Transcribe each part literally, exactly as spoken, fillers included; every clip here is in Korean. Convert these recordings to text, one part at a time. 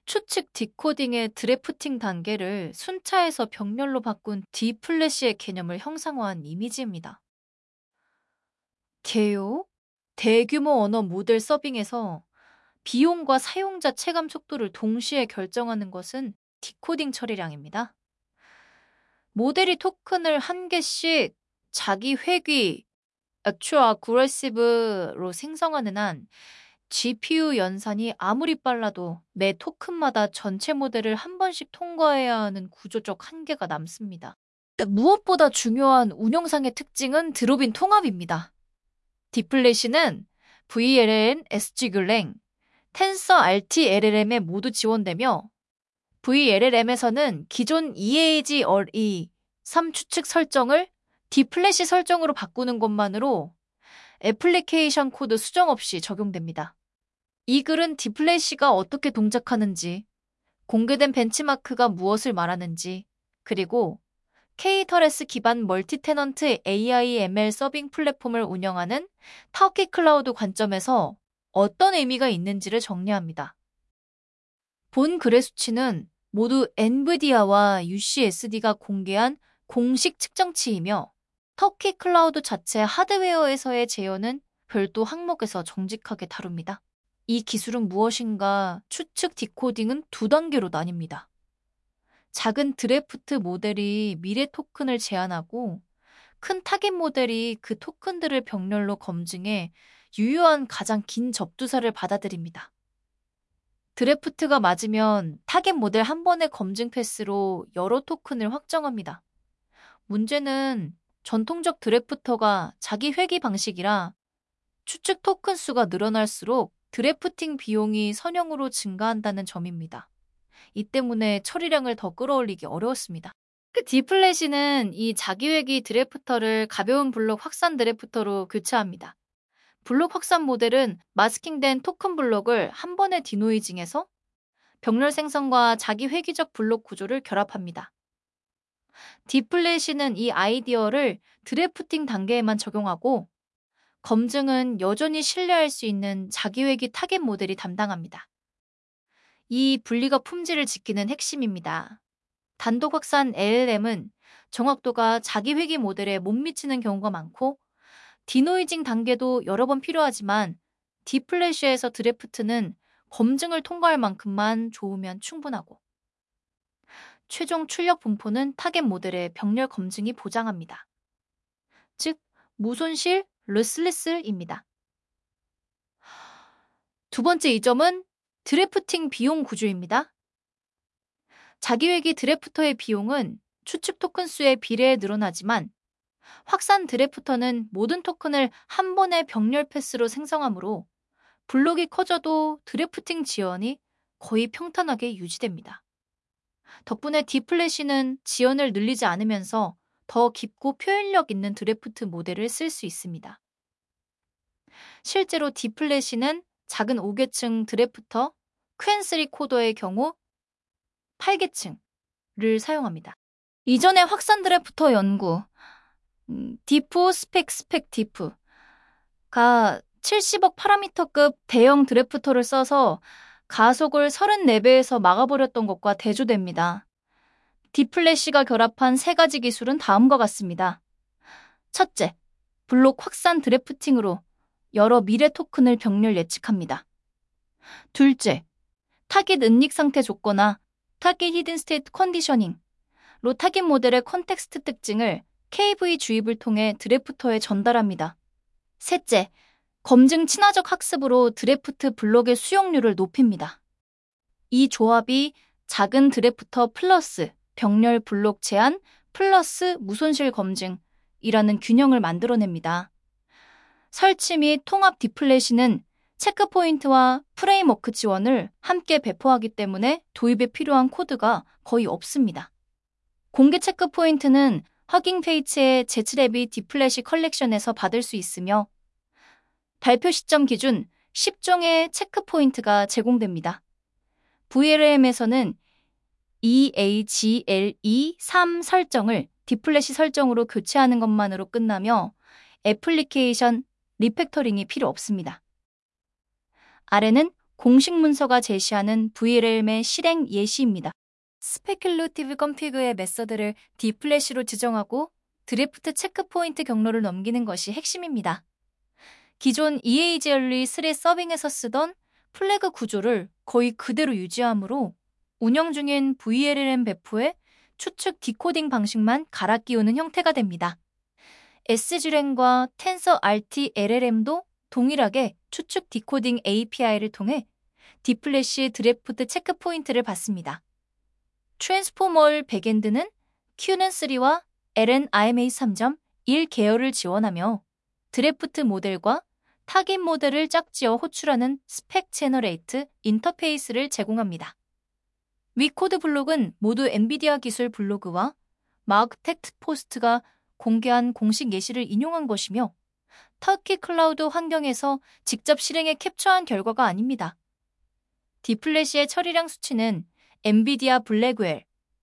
추측 디코딩의 드래프팅 단계를 순차에서 병렬로 바꾼 디플래시의 개념을 형상화한 이미지입니다. 개요? 대규모 언어 모델 서빙에서 비용과 사용자 체감 속도를 동시에 결정하는 것은 디코딩 처리량입니다. 모델이 토큰을 한 개씩 자기 회귀, Actual Aggressive로 생성하는 한 지피유 연산이 아무리 빨라도 매 토큰마다 전체 모델을 한 번씩 통과해야 하는 구조적 한계가 남습니다. 무엇보다 중요한 운영상의 특징은 드롭인 통합입니다. 디플래시는 브이엘엘엔, 에스지글랭, 텐서 알티 엘엘엠에 모두 지원되며 브이엘엘엠에서는 기존 이에이지 얼이 삼 추측 설정을 디플래시 설정으로 바꾸는 것만으로 애플리케이션 코드 수정 없이 적용됩니다. 이 글은 디플래시가 어떻게 동작하는지, 공개된 벤치마크가 무엇을 말하는지, 그리고 케이터레스 기반 멀티테넌트 에이아이 엠엘 서빙 플랫폼을 운영하는 터키 클라우드 관점에서 어떤 의미가 있는지를 정리합니다. 본 글의 수치는 모두 엔비디아와 유씨에스디가 공개한 공식 측정치이며 터키 클라우드 자체 하드웨어에서의 제어는 별도 항목에서 정직하게 다룹니다. 이 기술은 무엇인가 추측 디코딩은 두 단계로 나뉩니다. 작은 드래프트 모델이 미래 토큰을 제안하고 큰 타깃 모델이 그 토큰들을 병렬로 검증해 유효한 가장 긴 접두사를 받아들입니다. 드래프트가 맞으면 타깃 모델 한 번의 검증 패스로 여러 토큰을 확정합니다. 문제는 전통적 드래프터가 자기 회귀 방식이라 추측 토큰 수가 늘어날수록 드래프팅 비용이 선형으로 증가한다는 점입니다. 이 때문에 처리량을 더 끌어올리기 어려웠습니다. 그 디플래시는 이 자기회귀 드래프터를 가벼운 블록 확산 드래프터로 교체합니다. 블록 확산 모델은 마스킹된 토큰 블록을 한 번에 디노이징해서 병렬 생성과 자기 회귀적 블록 구조를 결합합니다. 디플래시는 이 아이디어를 드래프팅 단계에만 적용하고 검증은 여전히 신뢰할 수 있는 자기회귀 타겟 모델이 담당합니다. 이 분리가 품질을 지키는 핵심입니다. 단독 확산 엘엘엠은 정확도가 자기회귀 모델에 못 미치는 경우가 많고 디노이징 단계도 여러 번 필요하지만 디플래시에서 드래프트는 검증을 통과할 만큼만 좋으면 충분하고 최종 출력 분포는 타겟 모델의 병렬 검증이 보장합니다. 즉, 무손실, 로스레스입니다. 두 번째 이점은 드래프팅 비용 구조입니다. 자기회귀 드래프터의 비용은 추측 토큰 수에 비례해 늘어나지만 확산 드래프터는 모든 토큰을 한 번의 병렬 패스로 생성하므로 블록이 커져도 드래프팅 지연이 거의 평탄하게 유지됩니다. 덕분에 디플래시는 지연을 늘리지 않으면서 더 깊고 표현력 있는 드래프트 모델을 쓸 수 있습니다. 실제로 디플래시는 작은 오 계층 드래프터 큐엔쓰리 코더의 경우 팔 계층을 사용합니다. 이전의 확산 드래프터 연구 음, 디프 스펙 스펙 디프가 칠십억 파라미터급 대형 드래프터를 써서 가속을 삼십사 배에서 막아버렸던 것과 대조됩니다. 디플래시가 결합한 세 가지 기술은 다음과 같습니다. 첫째, 블록 확산 드래프팅으로 여러 미래 토큰을 병렬 예측합니다. 둘째, 타깃 은닉 상태 조건화, 타깃 히든 스테이트 컨디셔닝로 타깃 모델의 컨텍스트 특징을 케이브이 주입을 통해 드래프터에 전달합니다. 셋째, 검증 친화적 학습으로 드래프트 블록의 수용률을 높입니다. 이 조합이 작은 드래프터 플러스 병렬 블록 제한 플러스 무손실 검증이라는 균형을 만들어냅니다. 설치 및 통합 디플래시는 체크포인트와 프레임워크 지원을 함께 배포하기 때문에 도입에 필요한 코드가 거의 없습니다. 공개 체크포인트는 허깅 페이츠의 제츠랩이 디플래시 컬렉션에서 받을 수 있으며 발표 시점 기준 십 종의 체크포인트가 제공됩니다. 브이엘엘엠에서는 이에이지엘이 삼 설정을 디플래시 설정으로 교체하는 것만으로 끝나며 애플리케이션 리팩터링이 필요 없습니다. 아래는 공식 문서가 제시하는 브이엘엘엠의 실행 예시입니다. 스페큘러티브 컴피그의 메서드를 D플래시로 지정하고 드래프트 체크포인트 경로를 넘기는 것이 핵심입니다. 기존 이에이지엘이 쓰리 서빙에서 쓰던 플래그 구조를 거의 그대로 유지하므로 운영 중인 브이엘엘엠 배포에 추측 디코딩 방식만 갈아 끼우는 형태가 됩니다. 에스지랭과 텐서알티-엘엘엠도 동일하게 추측 디코딩 에이피아이를 통해 D플래시 드래프트 체크 포인트를 받습니다. 트랜스포머의 백엔드는 큐는 쓰리와 엘은 아이엠에이 삼 점 일 계열을 지원하며 드래프트 모델과 타깃 모델을 짝지어 호출하는 스펙 제너레이트 인터페이스를 제공합니다. 위 코드 블록은 모두 엔비디아 기술 블로그와 마크 텍트 포스트가 공개한 공식 예시를 인용한 것이며 터키 클라우드 환경에서 직접 실행해 캡처한 결과가 아닙니다. D플래시의 처리량 수치는 엔비디아 블랙웰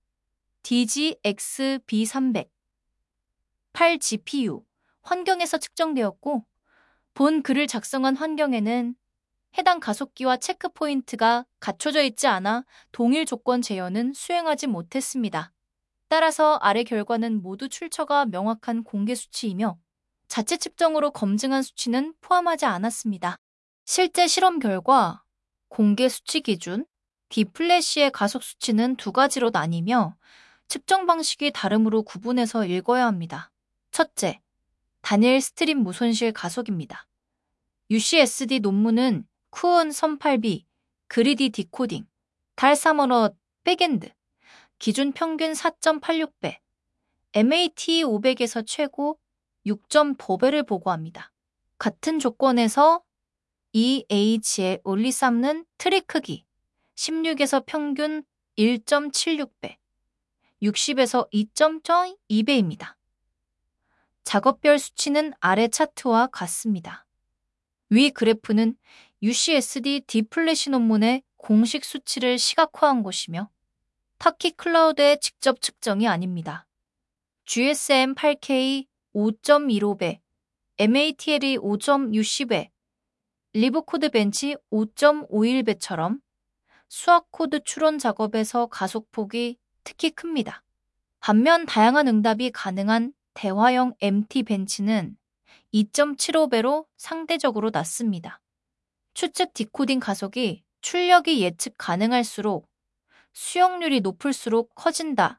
디지엑스비 삼백 팔 지피유 환경에서 측정되었고 본 글을 작성한 환경에는 해당 가속기와 체크 포인트가 갖춰져 있지 않아 동일 조건 제어는 수행하지 못했습니다. 따라서 아래 결과는 모두 출처가 명확한 공개 수치이며 자체 측정으로 검증한 수치는 포함하지 않았습니다. 실제 실험 결과 공개 수치 기준 D플래시의 가속 수치는 두 가지로 나뉘며 측정 방식이 다름으로 구분해서 읽어야 합니다. 첫째, 단일 스트림 무손실 가속입니다. 유씨에스디 논문은 쿠온 삼십팔 비, 그리디 디코딩, 달사머넛 백엔드, 기준 평균 사 점 팔육 배, 엠에이티 오백에서 최고 육 점 사 배를 보고합니다. 같은 조건에서 이에이치의 올리삼는 트리 크기 십육에서 평균 일 점 칠육 배, 육십에서 이 점 이 배입니다. 작업별 수치는 아래 차트와 같습니다. 위 그래프는 유씨에스디 D플래시 논문의 공식 수치를 시각화한 것이며 터키 클라우드의 직접 측정이 아닙니다. 지에스엠 팔 케이 오 점 일오 배, 엠에이티엘이 오 점 육십 배, 리브코드 벤치 오 점 오일 배처럼 수학 코드 추론 작업에서 가속폭이 특히 큽니다. 반면 다양한 응답이 가능한 대화형 엠티 벤치는 이 점 칠오 배로 상대적으로 낮습니다. 추측 디코딩 가속이 출력이 예측 가능할수록 수용률이 높을수록 커진다는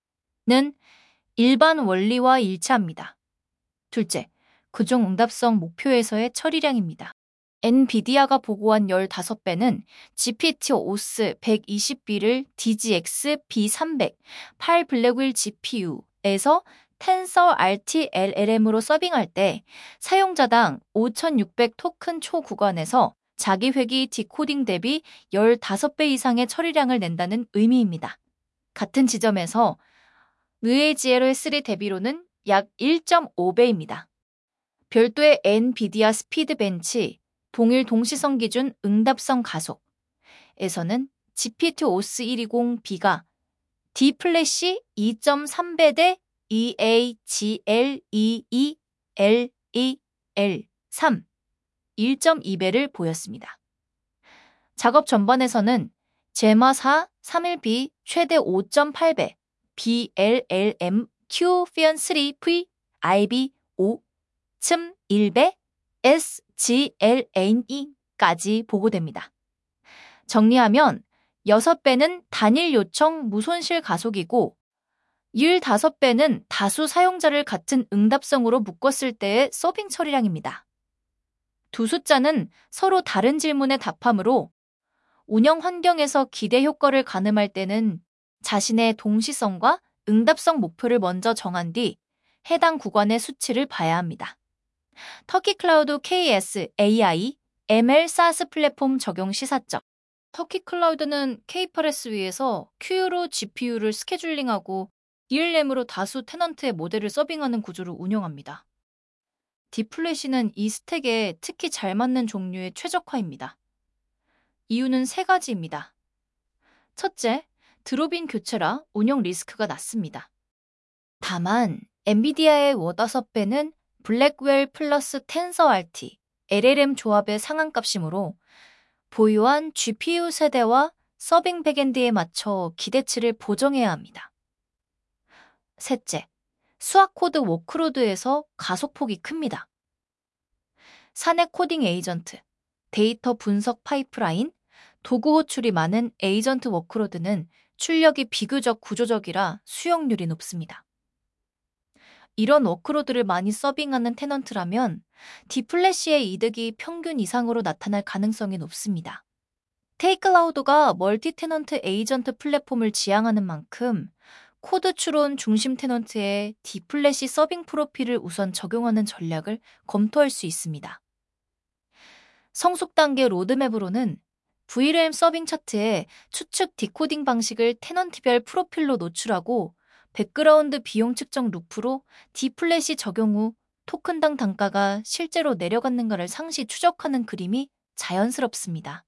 일반 원리와 일치합니다. 둘째, 그중 응답성 목표에서의 처리량입니다. 엔비디아가 보고한 십오 배는 지피티 오스 백이십 비를 디지엑스비 삼백 팔 블랙윌 지피유에서 텐서알티-엘엘엠으로 서빙할 때 사용자당 오천육백 토큰 초 구간에서 자기 회귀 디코딩 대비 십오 배 이상의 처리량을 낸다는 의미입니다. 같은 지점에서 이에이지엘 쓰리 대비로는 약 일 점 오 배입니다. 별도의 엔비디아 스피드 벤치 동일 동시성 기준 응답성 가속에서는 지피티 오스 백이십 비가 D플래시 이 점 삼 배 대 이에이지엘 이이 엘 이 엘 삼 일 점 이 배를 보였습니다. 작업 전반에서는 제마 사 삼십일 비 최대 오 점 팔 배, 비엘엘엠 Q 피언 쓰리 V 아이비 오 점 일 배, 에스지엘에이까지 보고됩니다. 정리하면 여섯 배는 단일 요청 무손실 가속이고 십오 배는 다수 사용자를 같은 응답성으로 묶었을 때의 서빙 처리량입니다. 두 숫자는 서로 다른 질문에 답하므로 운영 환경에서 기대 효과를 가늠할 때는 자신의 동시성과 응답성 목표를 먼저 정한 뒤 해당 구간의 수치를 봐야 합니다. 터키 클라우드 케이에스 에이아이 엠엘 사스 플랫폼 적용 시사점. 터키 클라우드는 케이팔에스 위에서 큐유로 지피유를 스케줄링하고 디엘엠으로 다수 테넌트의 모델을 서빙하는 구조를 운영합니다. D플래시는 이 스택에 특히 잘 맞는 종류의 최적화입니다. 이유는 세 가지입니다. 첫째, 드롭인 교체라 운영 리스크가 낮습니다. 다만 엔비디아의 십오 배는 블랙웰 플러스 텐서알티, 엘엘엠 조합의 상한값이므로 보유한 지피유 세대와 서빙 백엔드에 맞춰 기대치를 보정해야 합니다. 셋째, 수학 코드 워크로드에서 가속폭이 큽니다. 사내 코딩 에이전트, 데이터 분석 파이프라인, 도구 호출이 많은 에이전트 워크로드는 출력이 비교적 구조적이라 수용률이 높습니다. 이런 워크로드를 많이 서빙하는 테넌트라면 디플래시의 이득이 평균 이상으로 나타날 가능성이 높습니다. 테이클라우드가 멀티 테넌트 에이전트 플랫폼을 지향하는 만큼 코드 추론 중심 테넌트에 디플래시 서빙 프로필을 우선 적용하는 전략을 검토할 수 있습니다. 성숙 단계 로드맵으로는 브이엘엠 서빙 차트에 추측 디코딩 방식을 테넌트별 프로필로 노출하고 백그라운드 비용 측정 루프로 디플래시 적용 후 토큰당 단가가 실제로 내려갔는가를 상시 추적하는 그림이 자연스럽습니다.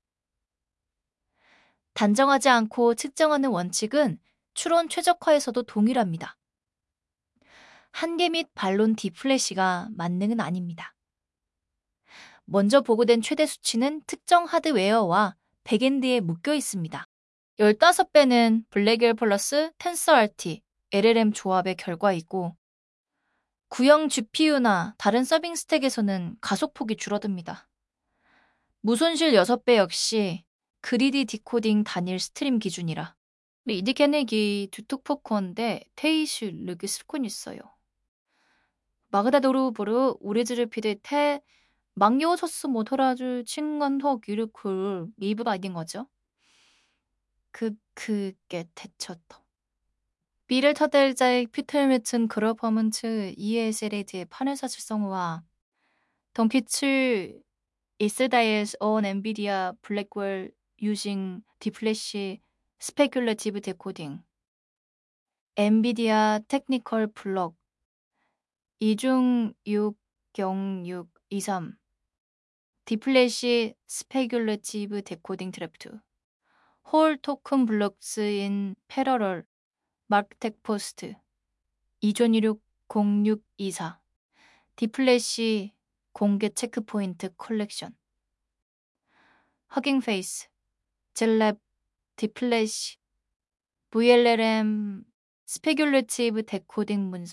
단정하지 않고 측정하는 원칙은 추론 최적화에서도 동일합니다. 한계 및 반론 디플래시가 만능은 아닙니다. 먼저 보고된 최대 수치는 특정 하드웨어와 백엔드에 묶여 있습니다. 십오 배는 블랙엘 플러스 텐서알티, 엘엘엠 조합의 결과이고 구형 지피유나 다른 서빙 스택에서는 가속폭이 줄어듭니다. 무손실 여섯 배 역시 그리디 디코딩 단일 스트림 기준이라 이디 캐네기 두톡포콘데 테이슈 르기 스콘 있어요. 마그다도르 보르 우리즈르 피드테 망요소스 모토라주 친건호 기르쿨 미브 바이딩 거죠. 그 그게 대처터. 비를 터델자의 피텔매튼 그러퍼먼트 이에스엘에이트의 판을사실성과 덩피칠 이스다이스 on 엔비디아 블랙웰 using 디플래시 스페큘레티브 데코딩 엔비디아 테크니컬 블록 이중 육영육 이삼 디플래시 스페큘레티브 데코딩 드래프트 홀 토큰 블록스 인 패러럴 마크텍 포스트 이존이육 공육이사 디플래시 공개 체크포인트 컬렉션 허깅 페이스 젤랩 디플래시 브이엘엘엠 스페큘레티브 데코딩 문서